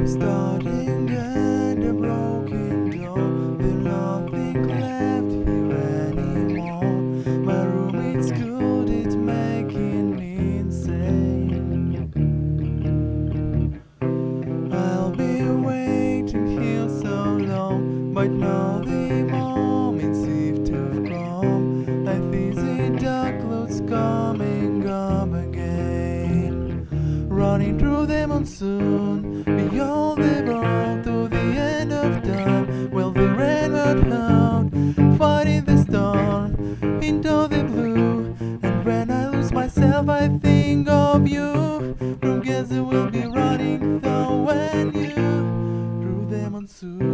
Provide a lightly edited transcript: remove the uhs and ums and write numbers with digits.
Starting at a broken door, there's nothing left here anymore. My roommate's good, it's making me insane. I'll be waiting here so long, but now the moment seems to have come. I think the dark clouds coming up again, running through the monsoon, beyond the world to the end of time. Well, the rain went out, fighting the storm into the blue. And when I lose myself, I think of you. From guess I will be running though when you through the monsoon.